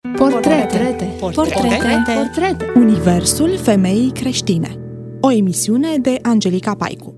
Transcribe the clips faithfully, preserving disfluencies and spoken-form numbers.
Portrete. Portrete. Portrete. Universul femeii creștine. O emisiune de Angelica Paicu.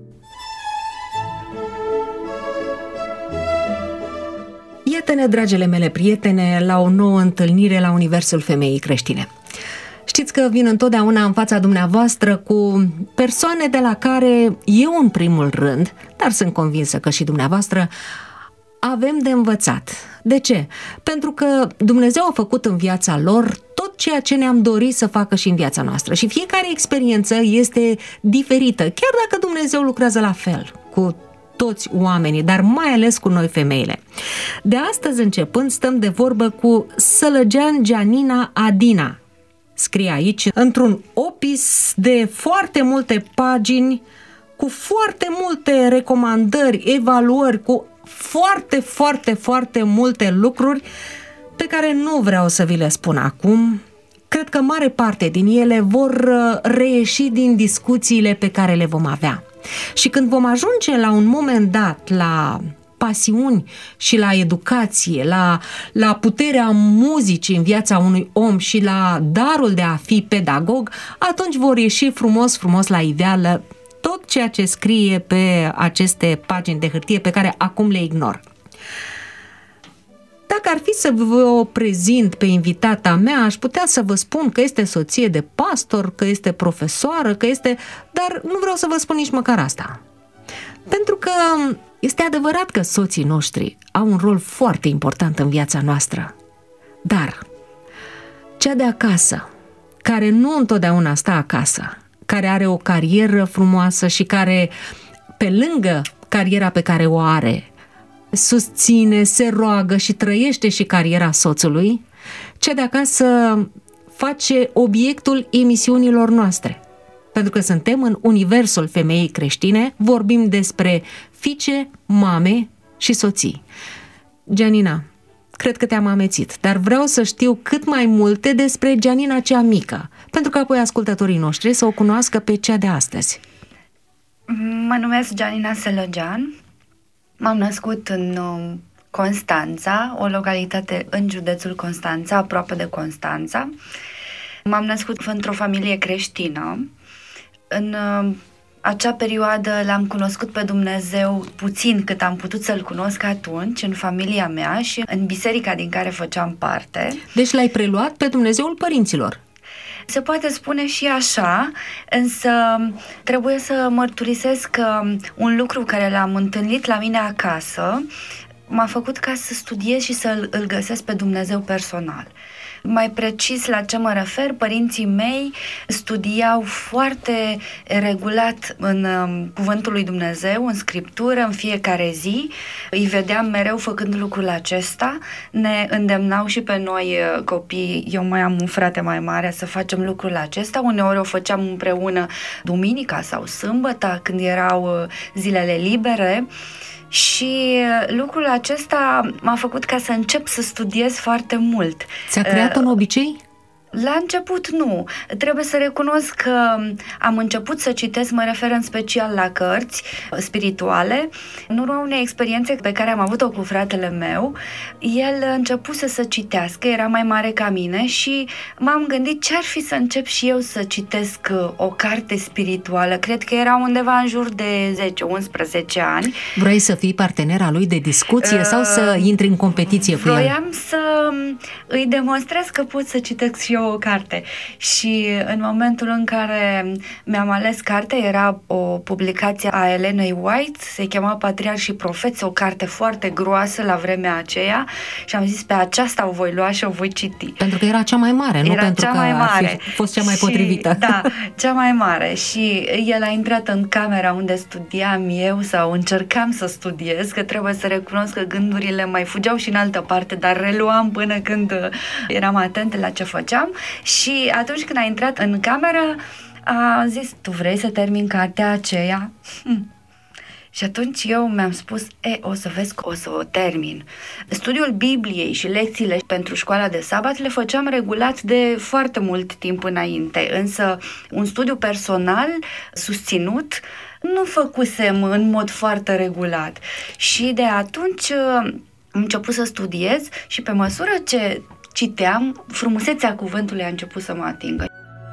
Iată-ne, dragile mele prietene, la o nouă întâlnire la Universul femeii creștine. Știți că vin întotdeauna în fața dumneavoastră cu persoane de la care eu în primul rând, dar sunt convinsă că și dumneavoastră, avem de învățat. De ce? Pentru că Dumnezeu a făcut în viața lor tot ceea ce ne-am dorit să facă și în viața noastră. Și fiecare experiență este diferită, chiar dacă Dumnezeu lucrează la fel cu toți oamenii, dar mai ales cu noi femeile. De astăzi începând stăm de vorbă cu Sălăgean Gianina Adina. Scrie aici, într-un opis de foarte multe pagini, cu foarte multe recomandări, evaluări, cu foarte, foarte, foarte multe lucruri pe care nu vreau să vi le spun acum. Cred că mare parte din ele vor reieși din discuțiile pe care le vom avea. Și când vom ajunge la un moment dat la pasiuni și la educație, la, la puterea muzicii în viața unui om și la darul de a fi pedagog, atunci vor ieși frumos, frumos la iveală tot ceea ce scrie pe aceste pagini de hârtie pe care acum le ignor. Dacă ar fi să vă prezint pe invitata mea, aș putea să vă spun că este soție de pastor, că este profesoară, că este... Dar nu vreau să vă spun nici măcar asta. Pentru că este adevărat că soții noștri au un rol foarte important în viața noastră. Dar cea de acasă, care nu întotdeauna stă acasă, care are o carieră frumoasă și care, pe lângă cariera pe care o are, susține, se roagă și trăiește și cariera soțului, cea de acasă face obiectul emisiunilor noastre. Pentru că suntem în Universul femeii creștine, vorbim despre fiice, mame și soții. Gianina, cred că te-am amețit, dar vreau să știu cât mai multe despre Gianina cea mică, pentru că apoi ascultătorii noștri să o cunoască pe cea de astăzi. Mă numesc Gianina Sălăgean. M-am născut în Constanța, o localitate în județul Constanța, aproape de Constanța. M-am născut într-o familie creștină. În acea perioadă l-am cunoscut pe Dumnezeu puțin cât am putut să-L cunosc atunci, în familia mea și în biserica din care făceam parte. Deci l-ai preluat pe Dumnezeul părinților. Se poate spune și așa, însă trebuie să mărturisesc că un lucru care l-am întâlnit la mine acasă m-a făcut ca să studiez și să îl găsesc pe Dumnezeu personal. Mai precis la ce mă refer, părinții mei studiau foarte regulat în um, Cuvântul lui Dumnezeu, în Scriptură, în fiecare zi. Îi vedeam mereu făcând lucrul acesta. Ne îndemnau și pe noi copii, eu mai am un frate mai mare, să facem lucrul acesta. Uneori o făceam împreună duminica sau sâmbătă, când erau zilele libere. Și lucrul acesta m-a făcut ca să încep să studiez foarte mult. Ți-a creat un obicei? La început nu. Trebuie să recunosc că am început să citesc, mă refer în special la cărți spirituale. În urma unei experiențe pe care am avut-o cu fratele meu, el a început să citească, era mai mare ca mine și m-am gândit ce ar fi să încep și eu să citesc o carte spirituală. Cred că era undeva în jur de zece unsprezece ani. Vrei să fii partenera lui de discuție uh, sau să intri în competiție cu el? Vroiam să îi demonstrez că pot să citesc și eu o carte. Și în momentul în care mi-am ales cartea, era o publicație a Elenei White, se chema Patriarhi și Profeți, o carte foarte groasă la vremea aceea și am zis pe aceasta o voi lua și o voi citi. Pentru că era cea mai mare, nu era pentru cea că mai mare. ar fi fost cea mai și, potrivită. Da, cea mai mare. Și el a intrat în camera unde studiam eu sau încercam să studiez, că trebuie să recunosc că gândurile mai fugeau și în altă parte, dar reluam până când eram atentă la ce făceam. Și atunci când a intrat în cameră, a zis, tu vrei să termin cartea aceea? Hm. Și atunci eu mi-am spus, e, o să vezi că o să o termin. Studiul Bibliei și lecțiile pentru școala de sabat le făceam regulat de foarte mult timp înainte, însă un studiu personal susținut nu făcusem în mod foarte regulat. Și de atunci am început să studiez și pe măsură ce citeam, frumusețea cuvântului a început să mă atingă.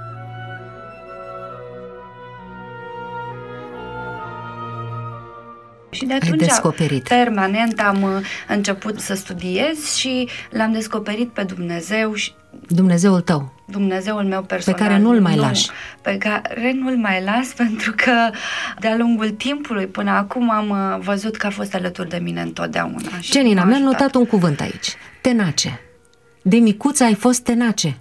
Și de atunci, permanent, am început să studiez și l-am descoperit pe Dumnezeu. Și Dumnezeul tău. Dumnezeul meu personal. Pe care nu-l mai lași. Pe care nu-l mai las, pentru că de-a lungul timpului până acum am văzut că a fost alături de mine întotdeauna. Genina, mi-am notat un cuvânt aici. Tenace. De micuță ai fost tenace.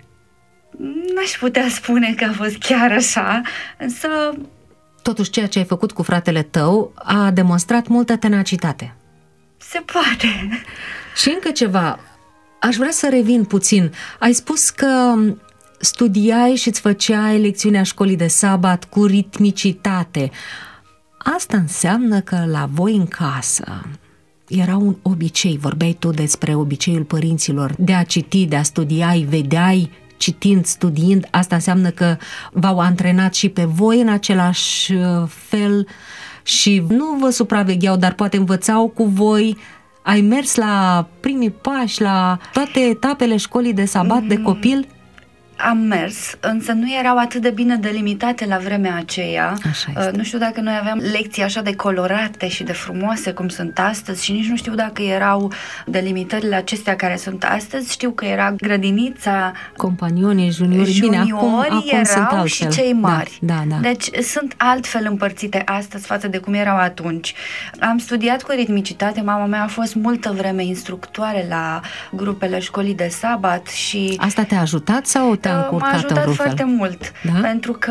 N-aș putea spune că a fost chiar așa, însă... Totuși, ceea ce ai făcut cu fratele tău a demonstrat multă tenacitate. Se poate. Și încă ceva. Aș vrea să revin puțin. Ai spus că studiai și îți făceai lecțiunea școlii de sabat cu ritmicitate. Asta înseamnă că la voi în casă era un obicei. Vorbeai tu despre obiceiul părinților de a citi, de a studia, îi vedeai citind, studiind. Asta înseamnă că v-au antrenat și pe voi în același fel și nu vă supravegheau, dar poate învățau cu voi. Ai mers la primii pași, la toate etapele școlii de sabat de copil? Am mers, însă nu erau atât de bine delimitate la vremea aceea. Așa nu știu dacă noi aveam lecții așa de colorate și de frumoase cum sunt astăzi și nici nu știu dacă erau delimitările acestea care sunt astăzi. Știu că era grădinița, companionii, juniorii, juniorii bine, acum, acum erau sunt altfel. Și cei mari. Da, da, da. Deci sunt altfel împărțite astăzi față de cum erau atunci. Am studiat cu ritmicitate, mama mea a fost multă vreme instructoare la grupele școlii de sabat și... Asta te-a ajutat sau te M-a ajutat foarte mult, da? Pentru că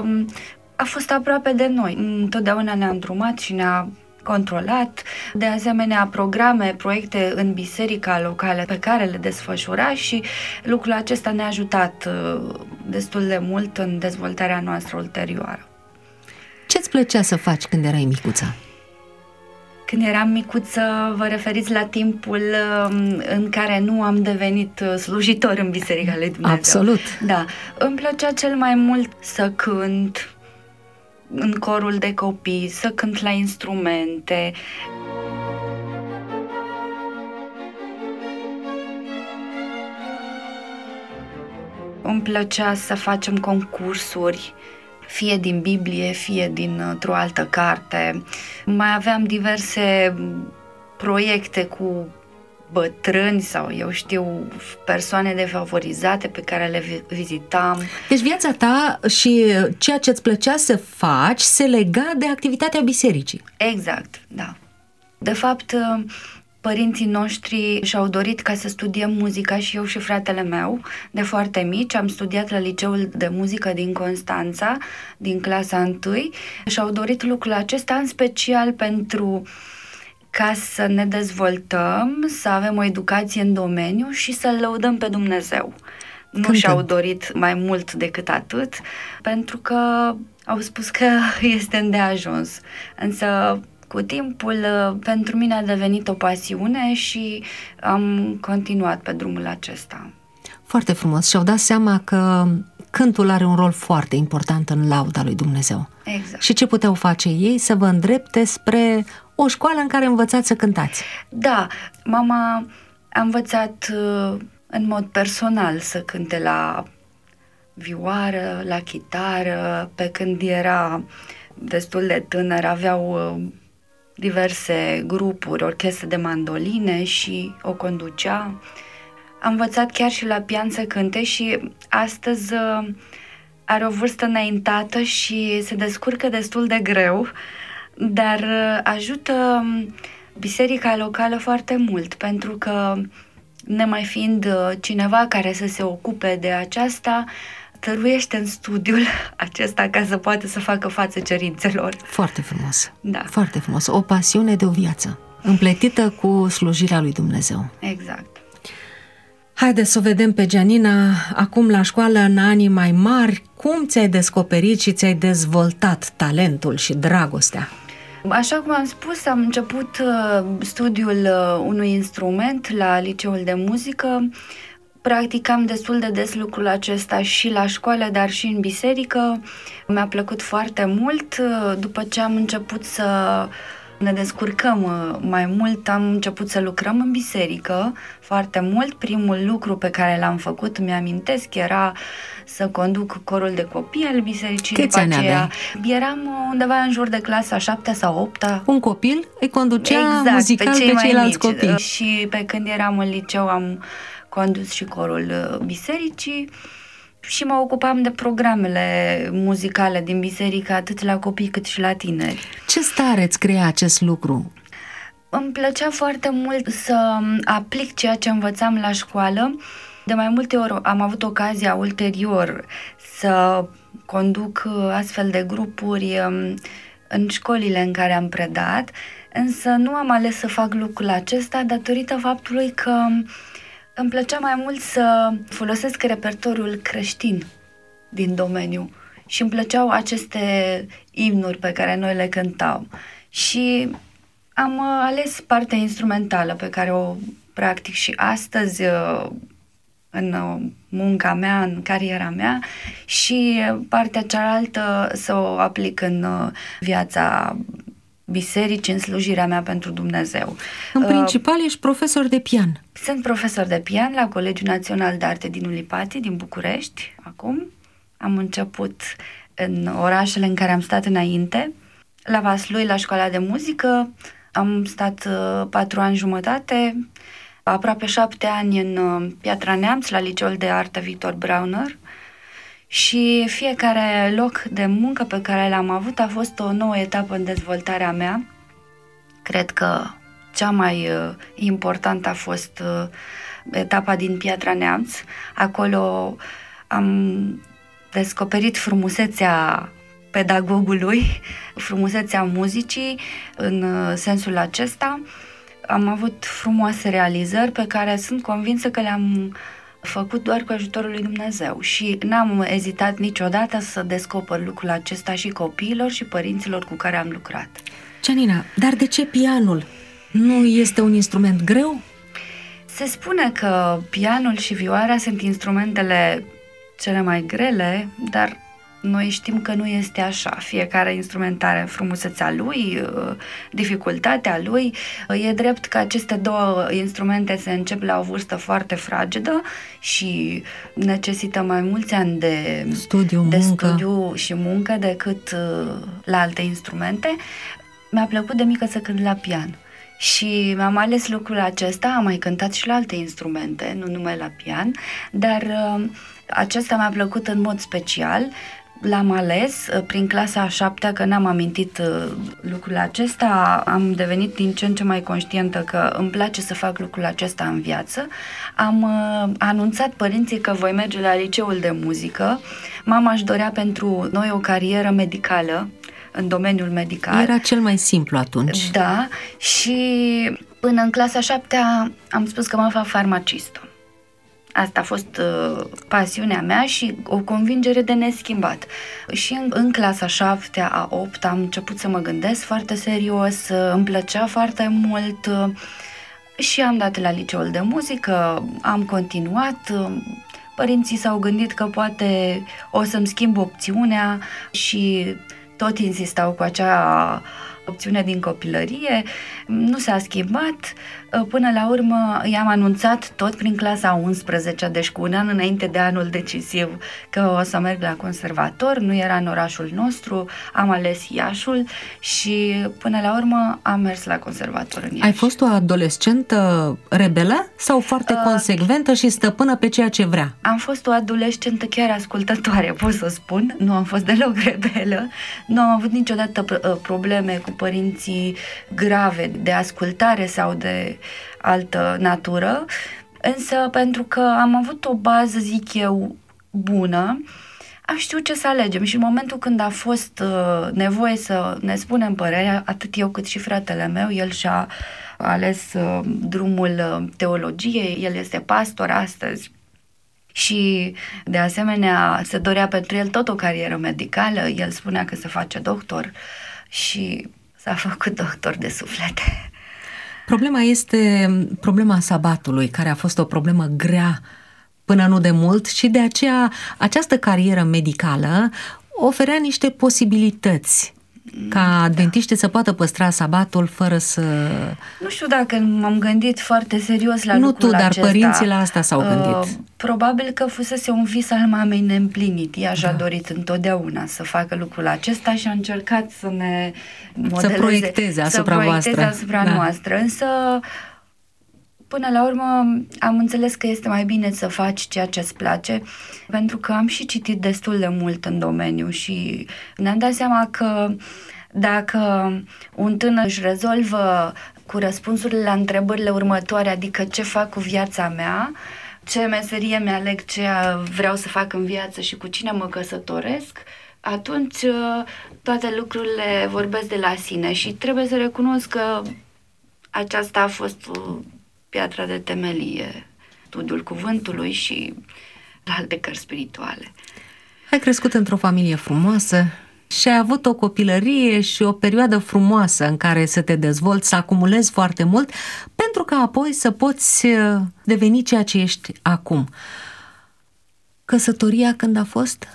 a fost aproape de noi. Întotdeauna ne-a îndrumat și ne-a controlat. De asemenea, programe, proiecte în biserica locală pe care le desfășura și lucrul acesta ne-a ajutat destul de mult în dezvoltarea noastră ulterioară. Ce-ți plăcea să faci când erai micuță? Când eram micuță, vă referiți la timpul în care nu am devenit slujitor în Biserica lui Dumnezeu. Absolut. Da. Îmi plăcea cel mai mult să cânt în corul de copii, să cânt la instrumente. Îmi plăcea să facem concursuri, fie din Biblie, fie dintr-o altă carte. Mai aveam diverse proiecte cu bătrâni sau, eu știu, persoane defavorizate pe care le vizitam. Deci viața ta și ceea ce îți plăcea să faci se lega de activitatea bisericii. Exact, da. De fapt, părinții noștri și-au dorit ca să studiem muzica și eu și fratele meu de foarte mici. Am studiat la liceul de muzică din Constanța, din clasa întâi, și-au dorit lucrul acesta în special pentru ca să ne dezvoltăm, să avem o educație în domeniu și să-L lăudăm pe Dumnezeu. Nu Cântăm. Și-au dorit mai mult decât atât, pentru că au spus că este îndeajuns. Însă cu timpul, pentru mine a devenit o pasiune și am continuat pe drumul acesta. Foarte frumos. Și-au dat seama că cântul are un rol foarte important în lauda lui Dumnezeu. Exact. Și ce puteau face ei? Să vă îndrepte spre o școală în care învățați să cântați. Da, mama a învățat în mod personal să cânte la vioară, la chitară. Pe când era destul de tânăr, aveau diverse grupuri, orchestre de mandoline și o conducea. Am învățat chiar și la pian să cânte și astăzi are o vârstă înaintată și se descurcă destul de greu, dar ajută biserica locală foarte mult, pentru că, nemai fiind cineva care să se ocupe de aceasta, tăruiește în studiul acesta ca să poată să facă față cerințelor. Foarte frumos. Da. Foarte frumos. O pasiune de o viață, împletită cu slujirea lui Dumnezeu. Exact. Haideți să o vedem pe Gianina acum la școală, în anii mai mari. Cum ți-ai descoperit și ți-ai dezvoltat talentul și dragostea? Așa cum am spus, am început studiul unui instrument la liceul de muzică. Practicam destul de des lucrul acesta și la școală, dar și în biserică. Mi-a plăcut foarte mult. După ce am început să ne descurcăm mai mult. Am început să lucrăm în biserică foarte mult. Primul lucru pe care l-am făcut, mi-amintesc, era să conduc corul de copii al bisericii. Câți ani aveai? Eram undeva în jur de clasa șaptea sau opta. Un copil îi conducea exact, muzical pe, cei pe ceilalți mici. copii. Și pe când eram în liceu am condus și corul bisericii și mă ocupam de programele muzicale din biserică, atât la copii cât și la tineri. Ce stare îți crea acest lucru? Îmi plăcea foarte mult să aplic ceea ce învățam la școală. De mai multe ori am avut ocazia ulterior să conduc astfel de grupuri în școlile în care am predat, însă nu am ales să fac lucrul acesta datorită faptului că îmi plăcea mai mult să folosesc repertoriul creștin din domeniu și îmi plăceau aceste imnuri pe care noi le cântam. Și am ales partea instrumentală pe care o practic și astăzi în munca mea, în cariera mea, și partea cealaltă să o aplic în viața biserici, în slujirea mea pentru Dumnezeu. În principal ești profesor de pian. Sunt profesor de pian la Colegiul Național de Arte din Ulipati, din București, acum. Am început în orașele în care am stat înainte. La Vaslui, la școala de muzică, am stat uh, patru ani jumătate, aproape șapte ani în uh, Piatra Neamț, la Liceul de Artă Victor Brauner. Și fiecare loc de muncă pe care l-am avut a fost o nouă etapă în dezvoltarea mea. Cred că cea mai uh, importantă a fost uh, etapa din Piatra Neamț. Acolo am descoperit frumusețea pedagogului, frumusețea muzicii în uh, sensul acesta. Am avut frumoase realizări pe care sunt convinsă că le-am făcut doar cu ajutorul lui Dumnezeu și n-am ezitat niciodată să descoper lucrul acesta și copiilor și părinților cu care am lucrat. Gianina, dar de ce pianul? Nu este un instrument greu? Se spune că pianul și vioara sunt instrumentele cele mai grele, dar noi știm că nu este așa. Fiecare instrument are frumusețea lui, dificultatea lui. E drept că aceste două instrumente se încep la o vârstă foarte fragedă și necesită mai mulți ani de studiu, de muncă. studiu și muncă decât la alte instrumente. Mi-a plăcut de mică să cânt la pian. Și mi-am ales lucrul acesta, am mai cântat și la alte instrumente, nu numai la pian, dar uh, acesta mi-a plăcut în mod special. L-am ales uh, prin clasa a șaptea, că n-am amintit uh, lucrul acesta, am devenit din ce în ce mai conștientă că îmi place să fac lucrul acesta în viață. Am uh, anunțat părinții că voi merge la liceul de muzică. Mama își dorea pentru noi o carieră medicală, în domeniul medical. Era cel mai simplu atunci. Da, și până în clasa șaptea am spus că mă fac farmacistă. Asta a fost uh, pasiunea mea și o convingere de neschimbat. Și în, în clasa șaptea, a opta am început să mă gândesc foarte serios, uh, îmi plăcea foarte mult uh, și am dat la liceul de muzică, am continuat. Uh, părinții s-au gândit că poate o să-mi schimb opțiunea și tot insistau cu acea opțiune din copilărie. Nu s-a schimbat. Până la urmă i-am anunțat tot prin clasa a unsprezecea, deci cu un an înainte de anul decisiv, că o să merg la conservator. Nu era în orașul nostru, am ales Iașul și până la urmă am mers la conservator în Iași. Ai fost o adolescentă rebelă sau foarte uh, consecventă și stăpână pe ceea ce vrea? Am fost o adolescentă chiar ascultătoare, pot să spun. Nu am fost deloc rebelă. Nu am avut niciodată probleme cu părinții grave de ascultare sau de altă natură, însă pentru că am avut o bază, zic eu, bună, am știut ce să alegem și în momentul când a fost uh, nevoie să ne spunem părerea, atât eu cât și fratele meu, el și-a ales uh, drumul teologiei, el este pastor astăzi și de asemenea se dorea pentru el tot o carieră medicală, el spunea că se face doctor și s-a făcut doctor de suflete. Problema este problema sabatului, care a fost o problemă grea până nu de mult și de aceea această carieră medicală oferea niște posibilități ca adventiștii să poată păstra sabatul fără să... Nu știu dacă m-am gândit foarte serios la nu lucrul tu, dar acesta. părinții la asta s-au gândit. Uh, probabil că fusese un vis al mamei neîmplinit. Ea și-a da. dorit întotdeauna să facă lucrul acesta și a încercat să ne modeleze, să proiecteze asupra să proiecteze voastră. asupra da. noastră. Însă, până la urmă, am înțeles că este mai bine să faci ceea ce îți place, pentru că am și citit destul de mult în domeniu și ne-am dat seama că dacă un tânăr își rezolvă cu răspunsurile la întrebările următoare, adică ce fac cu viața mea, ce meserie mi-aleg, ce vreau să fac în viață și cu cine mă căsătoresc, atunci toate lucrurile vorbesc de la sine și trebuie să recunosc că aceasta a fost piatra de temelie, studiul cuvântului și alte cărți spirituale. Ai crescut într-o familie frumoasă și ai avut o copilărie și o perioadă frumoasă în care să te dezvolți, să acumulezi foarte mult, pentru că apoi să poți deveni ceea ce ești acum. Căsătoria când a fost?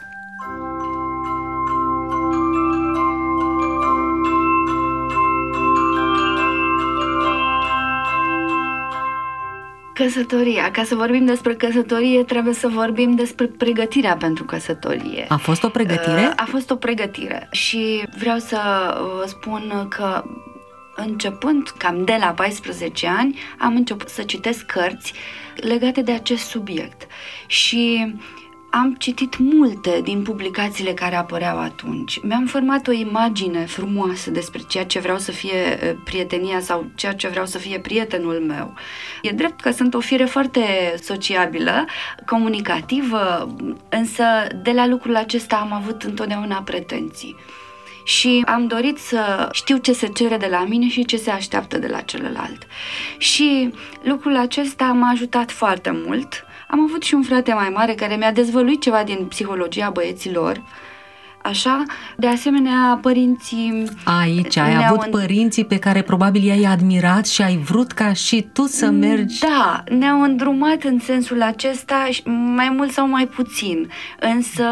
Căsătoria. Ca să vorbim despre căsătorie, trebuie să vorbim despre pregătirea pentru căsătorie. A fost o pregătire? A fost o pregătire și vreau să vă spun că începând cam de la paisprezece ani am început să citesc cărți legate de acest subiect și am citit multe din publicațiile care apăreau atunci. Mi-am format o imagine frumoasă despre ceea ce vreau să fie prietenia sau ceea ce vreau să fie prietenul meu. E drept că sunt o fire foarte sociabilă, comunicativă, însă de la lucrul acesta am avut întotdeauna pretenții. Și am dorit să știu ce se cere de la mine și ce se așteaptă de la celălalt. Și lucrul acesta m-a ajutat foarte mult. Am avut și un frate mai mare care mi-a dezvăluit ceva din psihologia băieților. Așa, de asemenea, părinții... Aici ai avut în... părinții pe care probabil i-ai admirat și ai vrut ca și tu să mergi... Da, ne-au îndrumat în sensul acesta, mai mult sau mai puțin, însă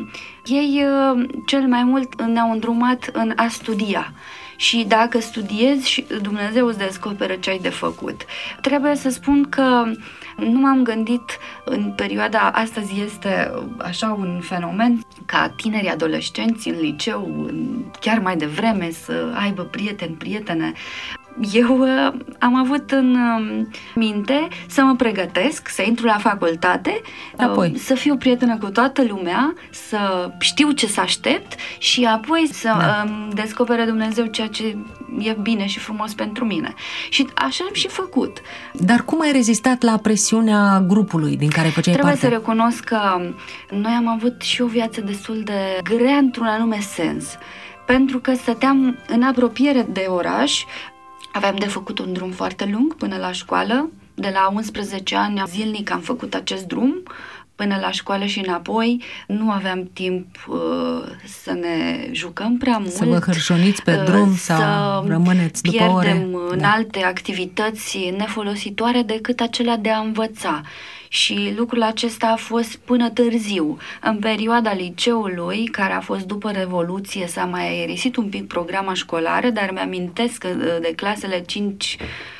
ei cel mai mult ne-au îndrumat în a studia. Și dacă studiezi, și Dumnezeu îți descoperă ce ai de făcut. Trebuie să spun că nu m-am gândit în perioada, astăzi este așa un fenomen ca tinerii adolescenți în liceu, în, chiar mai devreme, să aibă prieteni, prietene. Eu uh, am avut în uh, minte să mă pregătesc, să intru la facultate, apoi. uh, să fiu prietenă cu toată lumea, să știu ce să aștept și apoi să da. uh, descopere Dumnezeu ceea ce e bine și frumos pentru mine. Și așa am și făcut. Dar cum ai rezistat la presiunea grupului din care făceai Trebuie parte? Trebuie să recunosc că noi am avut și o viață destul de grea într-un anume sens, pentru că stăteam în apropiere de oraș. Aveam de făcut un drum foarte lung până la școală. De la unsprezece ani zilnic am făcut acest drum până la școală și înapoi. Nu aveam timp uh, să ne jucăm prea mult. Să vă hârșoniți pe drum uh, sau rămâneți după ore. Să pierdem în da. alte activități nefolositoare decât acelea de a învăța. Și lucrul acesta a fost până târziu. În perioada liceului, care a fost după Revoluție, s-a mai aerisit un pic programa școlară, dar mi-amintesc de clasele cinci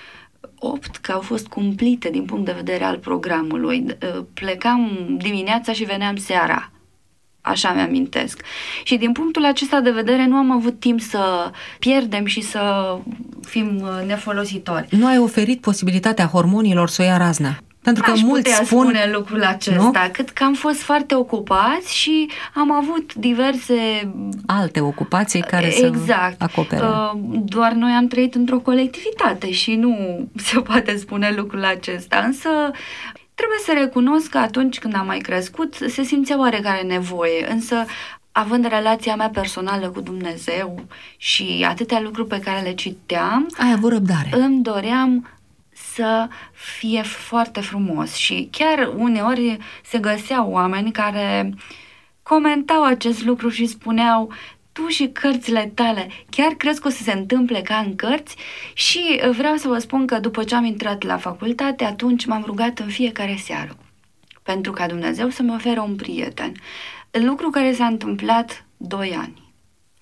opt că au fost cumplite din punct de vedere al programului. Plecam dimineața și veneam seara. Așa mi-amintesc. Și din punctul acesta de vedere nu am avut timp să pierdem și să fim nefolositori. Nu ai oferit posibilitatea hormonilor să o ia razna? Pentru că Aș mulți putea spun spune lucrul acesta, nu? Cât că am fost foarte ocupați și am avut diverse... alte ocupații care exact. să acopere. Doar noi am trăit într-o colectivitate și nu se poate spune lucrul acesta, însă trebuie să recunosc că atunci când am mai crescut se simțea oarecare nevoie, însă având relația mea personală cu Dumnezeu și atâtea lucruri pe care le citeam, ai avut răbdare. Îmi doream să fie foarte frumos și chiar uneori se găseau oameni care comentau acest lucru și spuneau: tu și cărțile tale, chiar crezi că o să se întâmple ca în cărți? Și vreau să vă spun că după ce am intrat la facultate, atunci m-am rugat în fiecare seară pentru ca Dumnezeu să-mi ofere un prieten. Lucru care s-a întâmplat doi ani.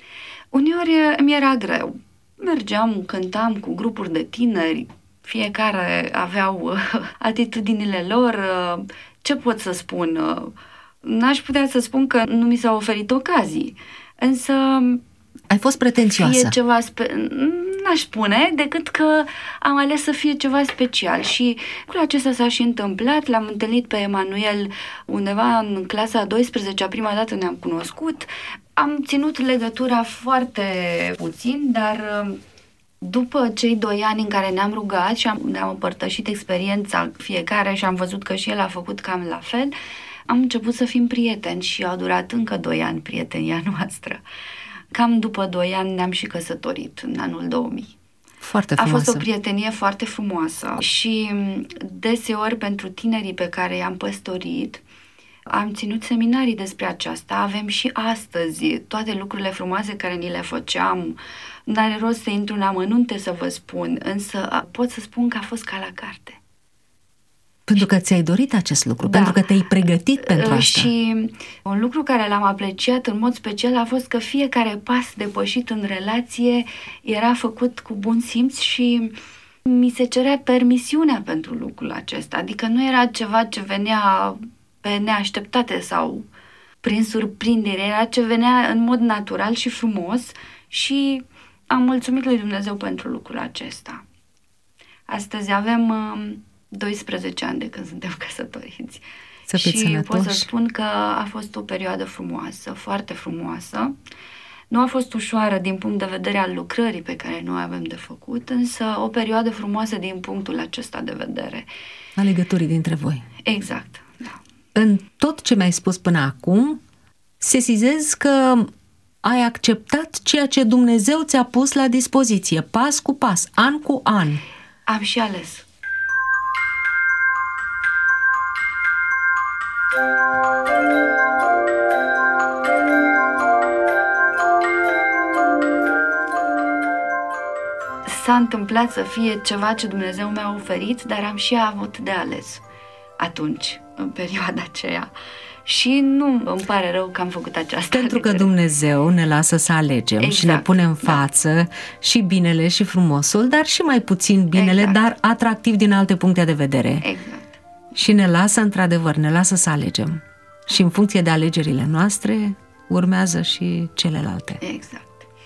Uneori mi era greu. Mergeam, cântam cu grupuri de tineri, fiecare aveau atitudinile lor. Ce pot să spun? N-aș putea să spun că nu mi s-au oferit ocazii, însă... Ai fost pretențioasă. Fie ceva spe... N-aș spune, decât că am ales să fie ceva special și lucrul acesta s-a și întâmplat. L-am întâlnit pe Emanuel undeva în clasa a douăsprezecea, prima dată ne-am cunoscut. Am ținut legătura foarte puțin, dar după cei doi ani în care ne-am rugat și am, ne-am împărtășit experiența fiecare și am văzut că și el a făcut cam la fel, am început să fim prieteni și au durat încă doi ani prietenia noastră. Cam după doi ani ne-am și căsătorit, în anul două mii. Foarte frumoasă. A fost o prietenie foarte frumoasă și deseori pentru tinerii pe care i-am păstorit, am ținut seminarii despre aceasta. Avem și astăzi toate lucrurile frumoase care ni le făceam. N-are rost să intru în amănunte să vă spun, însă pot să spun că a fost ca la carte. Pentru că ți-ai dorit acest lucru, da. Pentru că te-ai pregătit pentru asta. Și un lucru care l-am apreciat în mod special a fost că fiecare pas depășit în relație era făcut cu bun simț și mi se cerea permisiunea pentru lucrul acesta. Adică nu era ceva ce venea pe neașteptate sau prin surprindere, era ce venea în mod natural și frumos și am mulțumit lui Dumnezeu pentru lucrul acesta. Astăzi avem doisprezece ani de când suntem căsătoriți. Să fiți și sănătoși. pot să spun că a fost o perioadă frumoasă, foarte frumoasă. Nu a fost ușoară din punct de vedere al lucrării pe care noi avem de făcut, însă o perioadă frumoasă din punctul acesta de vedere. A legăturii dintre voi. Exact, da. În tot ce mi-ai spus până acum, sesizez că ai acceptat ceea ce Dumnezeu ți-a pus la dispoziție, pas cu pas, an cu an. Am și ales. S-a întâmplat să fie ceva ce Dumnezeu mi-a oferit, dar am și avut de ales atunci, în perioada aceea. Și nu îmi pare rău că am făcut aceasta. Pentru că Dumnezeu ne lasă să alegem, exact, și ne pune în față, da, și binele și frumosul, dar și mai puțin binele, exact, dar atractiv din alte puncte de vedere. Exact. Și ne lasă, într-adevăr, ne lasă să alegem. Și în funcție de alegerile noastre, urmează și celelalte. Exact.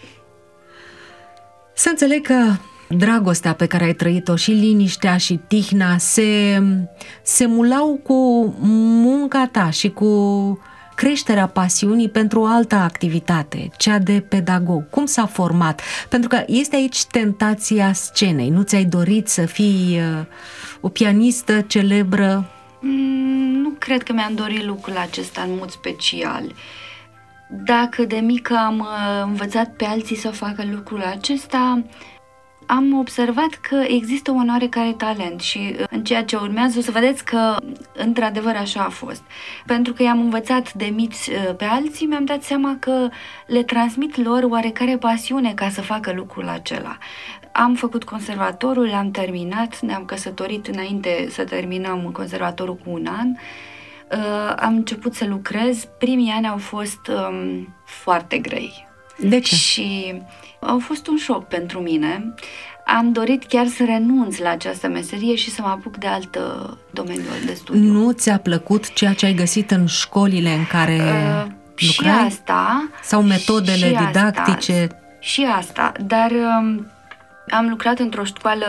Să înțeleg că dragostea pe care ai trăit-o și liniștea și tihna se, se mulau cu munca ta și cu creșterea pasiunii pentru o altă activitate, cea de pedagog. Cum s-a format? Pentru că este aici tentația scenei. Nu ți-ai dorit să fii uh, o pianistă celebră? Mm, nu cred că mi-am dorit lucrul acesta în mod special. Dacă de mică am uh, învățat pe alții să facă lucrul acesta, am observat că există un oarecare talent și în ceea ce urmează o să vedeți că într-adevăr așa a fost. Pentru că i-am învățat de mici pe alții, mi-am dat seama că le transmit lor oarecare pasiune ca să facă lucrul acela. Am făcut conservatorul, l-am terminat, ne-am căsătorit înainte să terminăm conservatorul cu un an. Uh, am început să lucrez. Primii ani au fost um, foarte grei. De ce? Și au fost un șoc pentru mine. Am dorit chiar să renunț la această meserie și să mă apuc de alt domeniu de studiu. Nu ți-a plăcut ceea ce ai găsit în școlile în care uh, lucrai? Și asta. Sau metodele și didactice? Asta, și asta, dar um, am lucrat într-o școală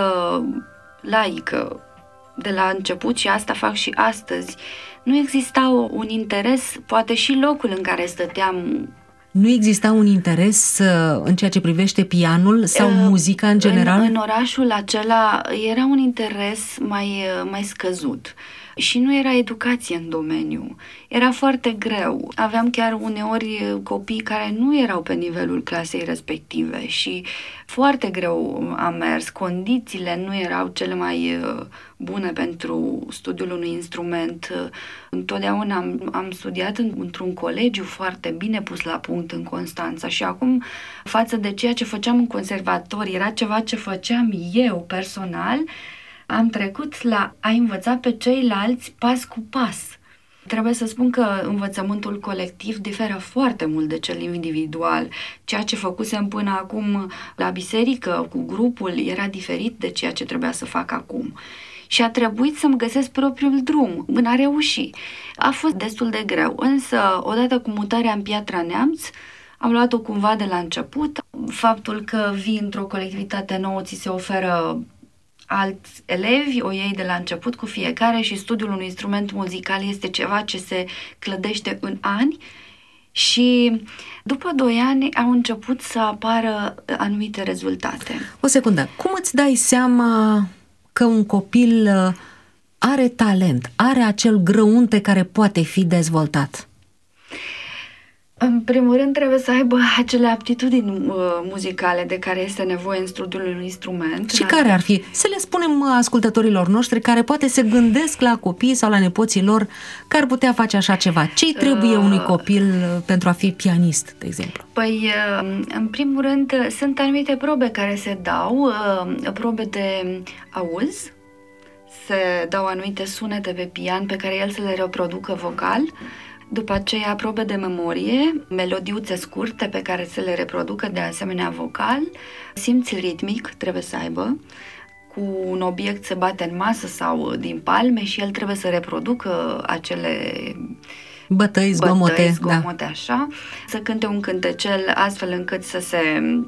laică de la început și asta fac și astăzi. Nu exista un interes, poate și locul în care stăteam. Nu exista un interes în ceea ce privește pianul sau uh, muzica în general? În, în orașul acela era un interes mai, mai scăzut și nu era educație în domeniu. Era foarte greu. Aveam chiar uneori copii care nu erau pe nivelul clasei respective și foarte greu am mers. Condițiile nu erau cele mai bune pentru studiul unui instrument. Întotdeauna am, am studiat într-un colegiu foarte bine pus la punct în Constanța și acum, față de ceea ce făceam în conservator, era ceva ce făceam eu personal, am trecut la a învăța pe ceilalți pas cu pas. Trebuie să spun că învățământul colectiv diferă foarte mult de cel individual. Ceea ce făcusem până acum la biserică, cu grupul, era diferit de ceea ce trebuia să fac acum. Și a trebuit să-mi găsesc propriul drum în a reuși. A fost destul de greu, însă odată cu mutarea în Piatra Neamț, am luat-o cumva de la început. Faptul că vii într-o colectivitate nouă, ți se oferă alți elevi, o iei de la început cu fiecare și studiul unui instrument muzical este ceva ce se clădește în ani și după doi ani au început să apară anumite rezultate. O secundă, cum îți dai seama că un copil are talent, are acel grăunte care poate fi dezvoltat? În primul rând trebuie să aibă acele aptitudini uh, muzicale de care este nevoie în studiul unui instrument. Și care ar fi? Să le spunem ascultătorilor noștri care poate se gândesc la copii sau la nepoții lor că ar putea face așa ceva. Ce-i trebuie uh, unui copil pentru a fi pianist, de exemplu? Păi, uh, în primul rând, sunt anumite probe care se dau, uh, probe de auz, se dau anumite sunete pe pian pe care el să le reproducă vocal. După aceea, probe de memorie, melodiuțe scurte pe care să le reproducă de asemenea vocal, simț ritmic trebuie să aibă, cu un obiect se bate în masă sau din palme și el trebuie să reproducă acele bătăi, zgomote, bătăi, zgomote da. Așa, să cânte un cântecel astfel încât să se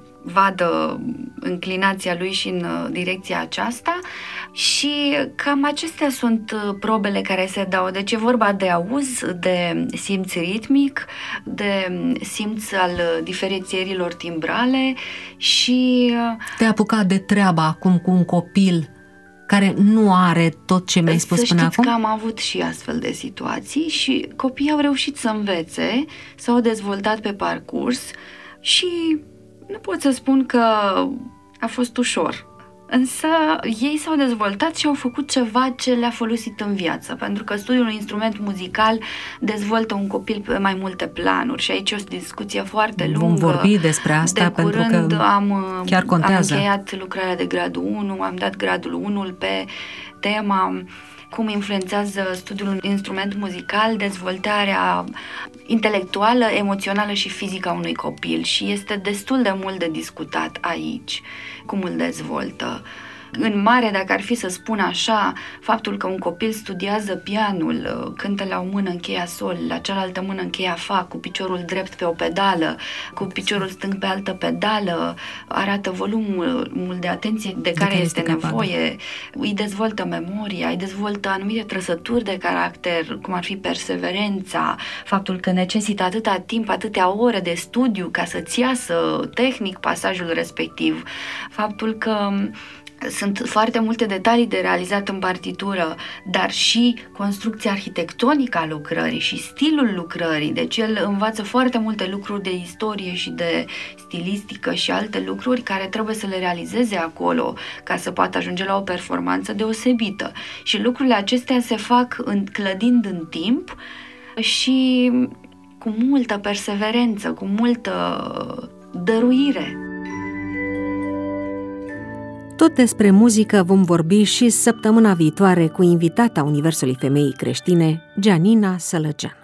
vadă înclinația lui și în direcția aceasta și cam acestea sunt probele care se dau. Deci e vorba de auz, de simț ritmic, de simț al diferențierilor timbrale și... Te-ai apucat de treabă acum cu un copil care nu are tot ce mi-ai spus până acum? Să știți că am avut și astfel de situații și copiii au reușit să învețe, s-au dezvoltat pe parcurs și nu pot să spun că a fost ușor. Însă ei s-au dezvoltat și au făcut ceva ce le-a folosit în viață, pentru că studiul unui instrument muzical dezvoltă un copil pe mai multe planuri și aici e o discuție foarte lungă. Vom vorbi despre asta, de pentru că am, chiar contează. Am încheiat lucrarea de gradul unu, am dat gradul unu pe tema cum influențează studiul unui instrument muzical dezvoltarea intelectuală, emoțională și fizică a unui copil și este destul de mult de discutat aici, cum îl dezvoltă. În mare, dacă ar fi să spun așa, faptul că un copil studiază pianul, cântă la o mână în cheia sol, la cealaltă mână în cheia fa, cu piciorul drept pe o pedală, cu piciorul stâng pe altă pedală, arată volumul de atenție de, de care, care este nevoie, îi dezvoltă memoria, îi dezvoltă anumite trăsături de caracter, cum ar fi perseverența, faptul că necesită atâta timp, atâtea ore de studiu ca să-ți iasă tehnic pasajul respectiv, faptul că sunt foarte multe detalii de realizat în partitură, dar și construcția arhitectonică a lucrării și stilul lucrării. Deci el învață foarte multe lucruri de istorie și de stilistică și alte lucruri care trebuie să le realizeze acolo ca să poată ajunge la o performanță deosebită. Și lucrurile acestea se fac în, clădind în timp și cu multă perseverență, cu multă dăruire. Tot despre muzică vom vorbi și săptămâna viitoare cu invitata Universului Femeii Creștine, Gianina Sălăgean.